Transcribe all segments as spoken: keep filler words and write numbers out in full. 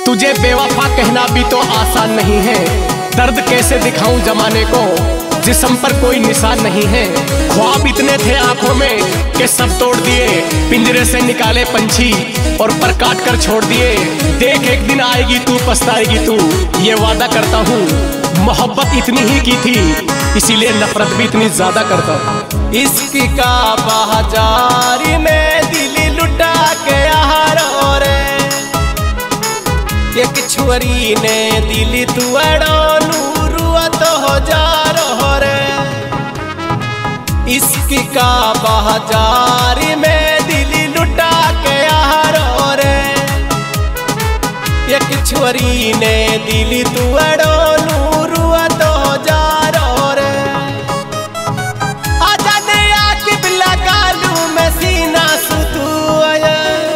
तुझे बेवफा कहना भी तो आसान नहीं है। दर्द कैसे दिखाऊं जमाने को, जिस्म पर कोई निशान नहीं है। ख्वाब इतने थे आंखों में कि सब तोड़ दिए। पिंजरे से निकाले पंछी और पर काट कर छोड़ दिए। देख एक दिन आएगी तू, पछताएगी तू, ये वादा करता हूँ। मोहब्बत इतनी ही की थी, इसीलिए नफरत भी इतनी ज्यादा करता हूँ। इश्क का बाजार में दिल लुटा के हारो रे, एक छुरी ने दिल तुअड़ो नूरुआ तो हो जा रो रे। इश्क का बाजार में दिल लुटा के हारो रे, एक छुरी ने दिल तुअड़ो नूरुआ तो हो जा रो रे। आजा ने आके बिला कालू में सीना सुतू आया,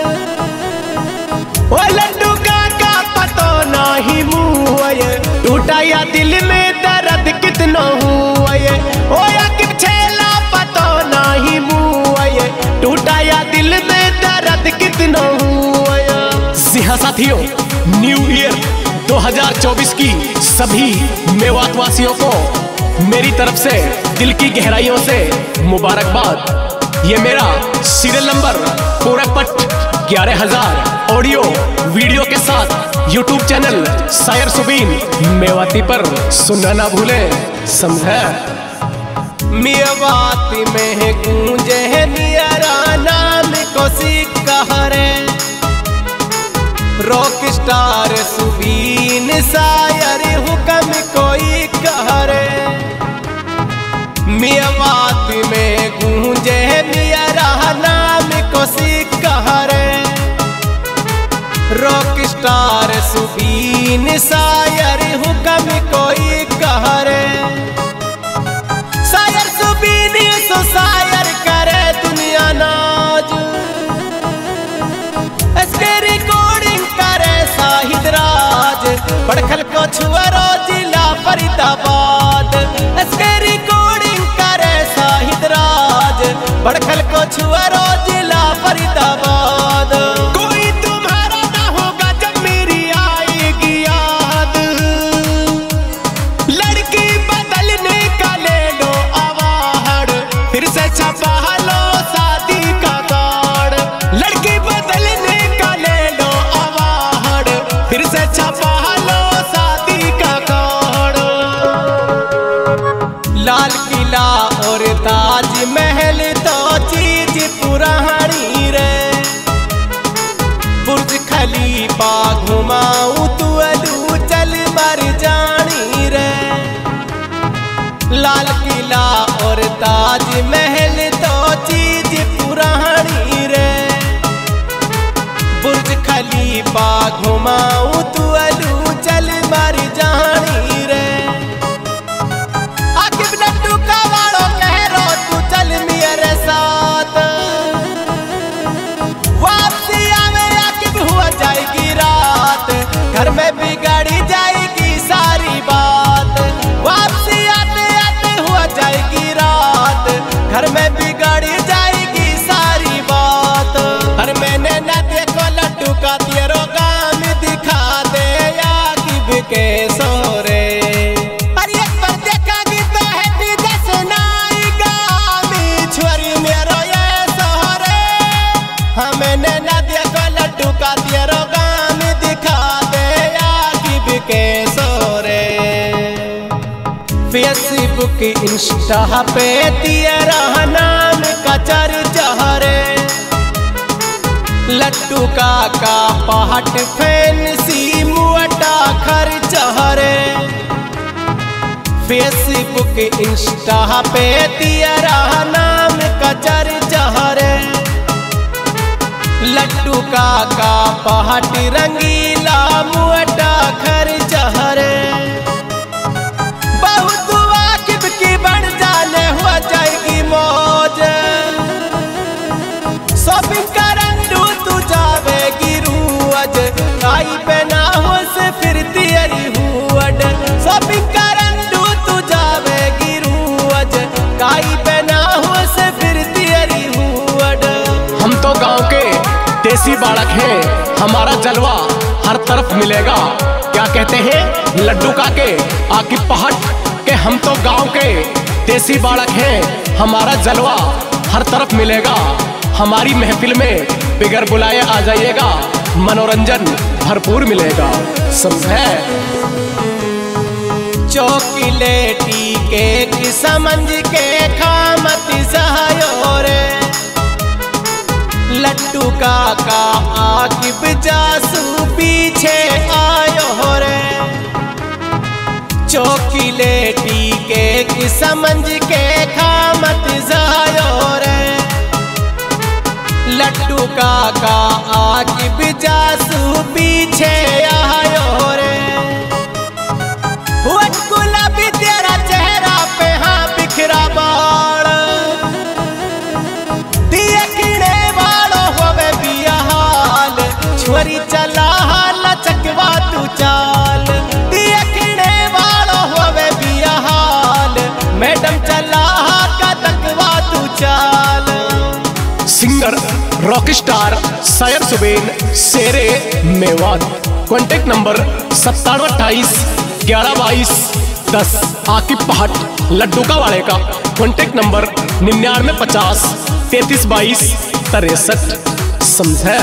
ओ लड्डू का का पतो नहीं मुँह आये। टूटा या दिल में दर्द कितना हुआ ये, ओ या कि छेला पतो नहीं मुँह आये। टूटा या दिल में दर्द कितना हुआ ये। जी हाँ साथियों, न्यू ईयर दो हज़ार चौबीस की सभी मेवात वासियों को मेरी तरफ से दिल की गहराइयों से मुबारकबाद। ये मेरा सीरियल नंबर पूरकपट ग्यारह हजार ऑडियो वीडियो के साथ यूट्यूब चैनल शायर सुबीन मेवाती पर सुनना ना भूले, समझे। मेवाती में गूंजे नियरा नाम को सिकहरे, रॉक स्टार सुबीन शायर हुक्म कोई कहरे। मेवाती में गूंजे मेरा नाम को सिकहरे, रॉक स्टार सुबीन शायर हुक्म कोई कहरे। शायर सुबीन सो शायर करे दुनिया नाज, इसके रिकॉर्डिंग करे शाहिद राज। बड़खल को छुअरो जिला फरीदाबाद, इसके रिकॉर्डिंग करे शाहिद राज। बड़खल को छुअरो जिला फरीदाबाद। कोई तुम्हारा ना होगा जब मेरी आएगी याद, लड़की बदलने का ले लो अवाहड़, फिर से छपा लो शादी का कार्ड। लड़की बदलने का ले लो अवाहड़, फिर से छपा लो शादी का कार्ड। लाल किला और ताजमहल तो चीज पुरानी रे, बुर्ज खलीफा घुमाऊं तू अलू चल मर जानी रे। लाल किला और ताजमहल तो चीज पुरानी रे, बुर्ज खलीफा घुमाऊं तू अलू चल मर जानी रे। आकिब लड्डू का वालों कह रो तू चल मेरे साथ, वापसी आवे आकिब हुआ जाएगी रात। घर में बिगाड़ी जाएगी सारी बात, वापसी आते आते हुआ जाएगी रात। घर में बिगाड़ी जाएगी सारी बात। अरे मैंने न देखो लड्डू का तेरो काम दिखा दे आकिब के सोरे। अरे एक बार देखागी तो है बीजा सुनाएगा मी छुरी मेरो ये सोरे। हाँ मैंने न देखो लड्डू का तेरो काम दिखा दे आकिब के सोरे। फेसबुक इंस्टा पे तेरा नाम का चर्चा रे, लड्डू का का पाट फैंसी मुअटा खर्चा रे। फेसबुक इंस्टा पे तेरा नाम का चर्चा रे, लड्डू का का पाट रंगीला मुअटा खर्चा रे। बहुत वाकिब की बढ़ जाने हुआ जाएगी मौज, शॉपिंग करंडू तू जावेगी रूज। काई पे ना हो से फिर तेरी हुअड, शॉपिंग करंडू तू जावेगी रूज। काई पे ना हो से फिर तेरी हुअड। हम तो गांव के देसी बालक हैं, हमारा जलवा हर तरफ मिलेगा। क्या कहते हैं लड्डू काके आकी पहाड़ के, हम तो गांव के देसी बालक हैं, हमारा जलवा हर तरफ मिलेगा। हमारी महफिल में बिगर बुलाए आ जाइएगा, मनोरंजन भरपूर मिलेगा। समझे? चौकिलेटी के समझ के खामत सहयो रे, लड्डू काका आकिब जासू पीछे आयो रे। चौकिलेटी के समझ के खामत सहयो रे, लड्डू काका आकिब जासू पीछे आयो रे। गुलाबी तेरा चेहरा पे हाँ बिखरा बाल, देखने वालों होवे बिया हाल, छोरी चला लचकवा तू चाल, देखने वालों होवे बिया हाल, मैडम चला कदकवा तू चाल। Singer rock star Sayar Suben Shere Mewat. Contact number सत्तानवे अट्ठाईस ग्यारह बाईस दस। आकिब पहाड़ लड्डू का वाले का कॉन्टेक्ट नंबर निन्यानवे पचास तैतीस बाईस तिरसठ। समझे?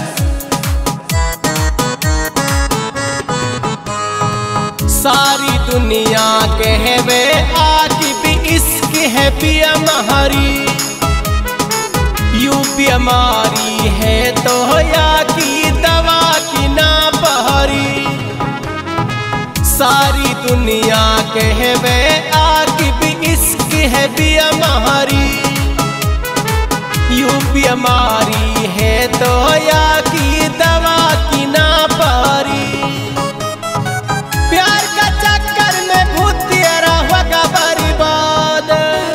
सारी दुनिया कहवे आकिब इश्क है पिया महरी, यूपी हमारी है तो या की दवा की ना बहरी। सारी दुनिया कहवे आकिब इश्क है पिया महरी, यूपी हमारी है तो या की दवा की ना बहरी। प्यार का चक्कर में भूत तेरा होगा बर्बाद,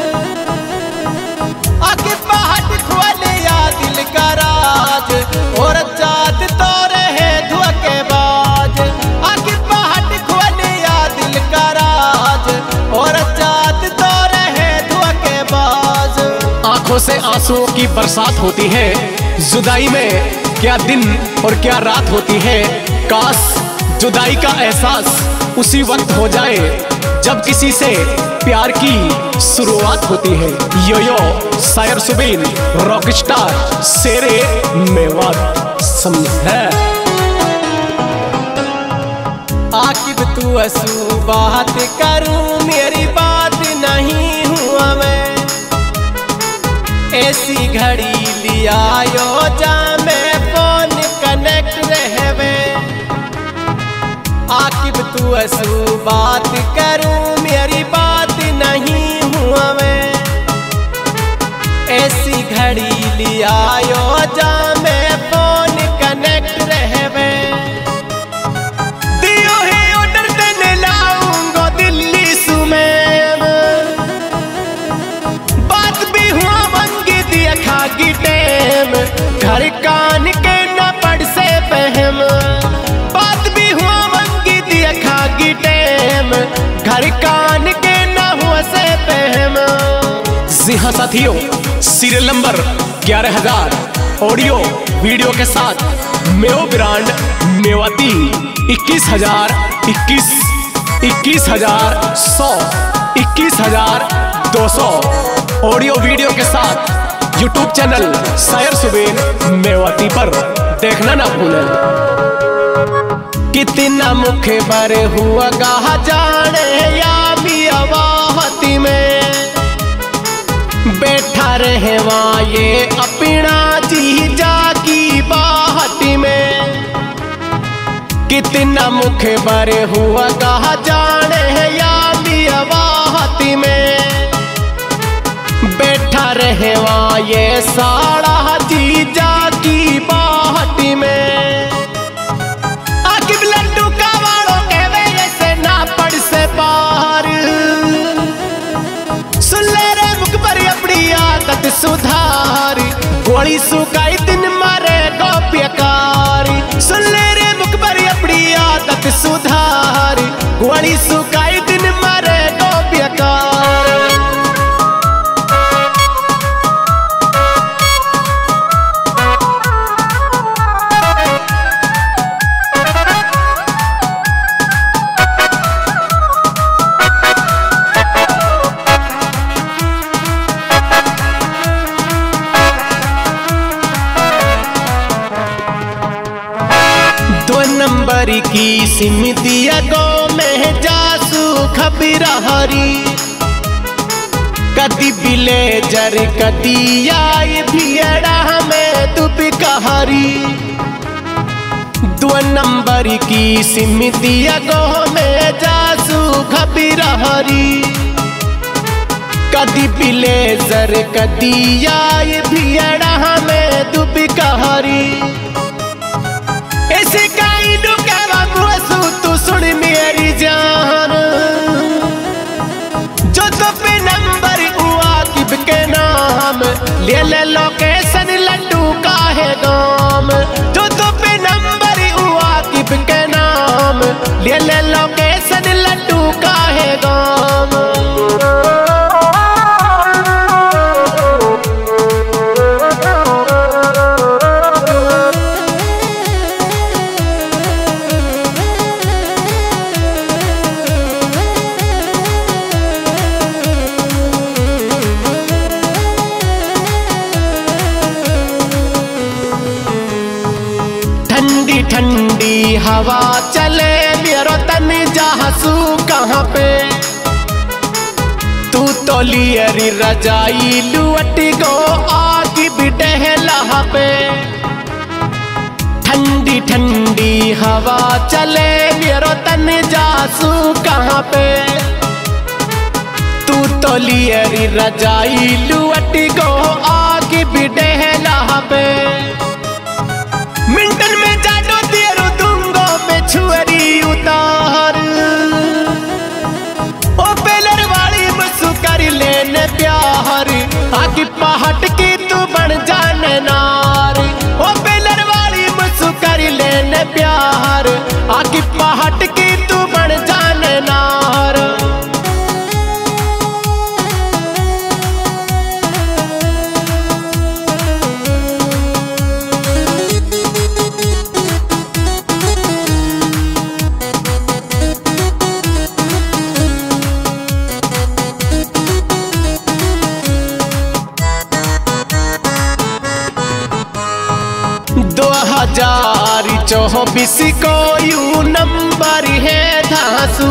आकिब पहाड़ खोले या दिल का राज, और जात तो रहे धोखेबाज। आकिब पहाड़ खोले या दिल का राज, और जात तो रहे धोखेबाज। आंखों से आंसुओं की बरसात होती है, जुदाई में क्या दिन और क्या रात होती है। काश जुदाई का एहसास उसी वक्त हो जाए जब किसी से प्यार की शुरुआत होती है। Yo yo Sayar Suben rock star Shere Mewat. समझे? आकिब तू असू बात करूं, मेरी बात नहीं हुआ मैं, ऐसी घड़ी लिया यो जा मैं फोन कनेक्ट रहवे। आकिब तू असू बात करूं, मेरी बात नहीं हुआ मैं, ऐसी घड़ी लिया यो जा मैं फोन कनेक्ट रहवे। दियो ही ऑर्डर देने लाऊंगा दिल्ली सुमेर, बात भी हुआ मंगी दिया खागी टेम, घर कान के न पड़ से पहम। बात भी हुआ मंगी दिया खागी टेम, घर कान के न हुआ से पहम। जी हाँ साथियों, सीरियल नंबर ग्यारह हजार ऑडियो वीडियो के साथ मेओ ब्रांड मेवाती इक्कीस हजार इक्कीस इक्कीस हजार सौ इक्कीस हजार दो सौ ऑडियो वीडियो के साथ यूट्यूब चैनल सायर सुबेन मेवाती पर देखना ना भूलें। कितना मुखे भरे हुआ गाह जाने या भी अवाहती में, बैठा रहे वहाँ ये अपना जी जाकी बाहती में। कितना मुखे भरे हुआ गाह जाने या भी अवाहती में, बैठा रहे वहाँ ये साड़ा जी जाकी बाहती में। आकिब लड्डू का वालों कहवे ऐसे ना पड़ से पार, सुन ले रे मुख पर अपनी आदत सुधारी, गोली सुखाई दिन मारे गोप्यकारी। सुन ले रे मुख पर अपनी आदत सुधारी, गोली सुखाई दिन मारे गोप्यकारी। सिमतिया गो में जासू खबीर हरी कदी बिले जर कदी आई भियड़ा में तुप कहरी दो नंबर की सिमतिया गो में जासू खबीर हरी कदी बिले जर कदी आई भियड़ा में तुप कहरी ऐसे काई डुकावा मुसु तू सुन मेरी जान जो तो पे नंबर हुआ किब के नाम ले ले लोकेशन लड्डू का है गाम जो तो पे नंबर हुआ किब के नाम ले ले लोकेशन लड्डू का है गाम ठंडी ठंडी हवा चले मेरो तन जहासू कहाँ पे तू तो लियरी रजाई लुट गो आग बिटहला पे ठंडी ठंडी हवा चले मेरो तन जहासू कहाँ पे तू तो लियरी रजाई लुट गो आग बिटहला पे मिंटन में जाडो तेरो दूंगो में छुरी उतार ओ पेलर वाली मुसु कर लेने प्यार आगे पहाड़ की तू बन जाने नार ओ पेलर वाली मुसु कर लेने प्यार आगे पहाड़ की तू बन जाने नार दो हजार चौबीस को यू नंबर है धासू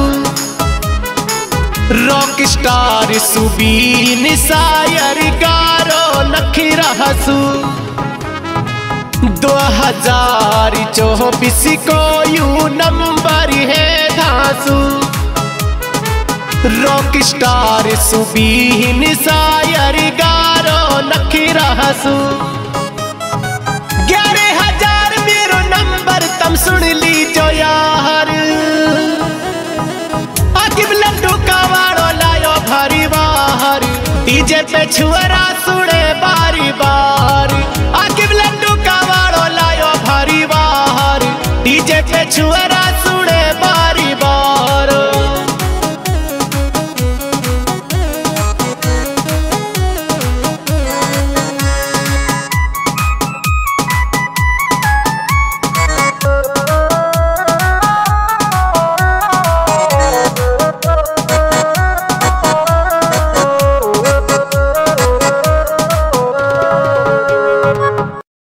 रॉक स्टार सुबीन सायर गारो नखीरा हसू दो हजार चौबीस को यू नंबर है धासू रॉक स्टार सुबीन सायर गारो नखीरा हसू ग्यारह हजार मेरो नंबर तम सुन ली जो यार आकिब लड्डू का वाड़ो लायो भारी बाहर डीजे पे छुअरा सुने बारी बारी आकिब